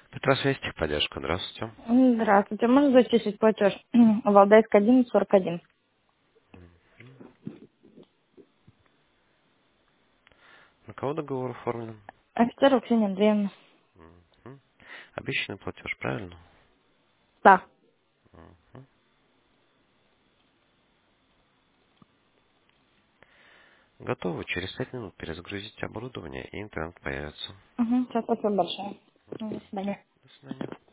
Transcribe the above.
Петросвязь, техподдержка, здравствуйте. Здравствуйте. Можно зачислить платеж? Валдайск 141. На кого договор оформлен? Офицер Ксения Андреевна. Мгм. Обещанный платеж, правильно? Да. Готовы. Через 5 минут перезагрузите оборудование, и интернет появится. Угу. Сейчас, спасибо большое. До свидания. До свидания.